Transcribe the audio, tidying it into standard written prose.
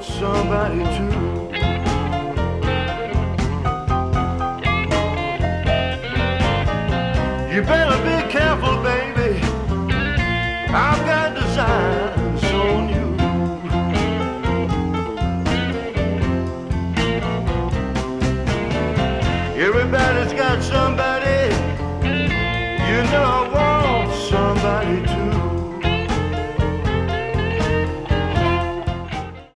somebody too. You better be careful, baby. I've got designs on you. Everybody's got somebody, you know I want.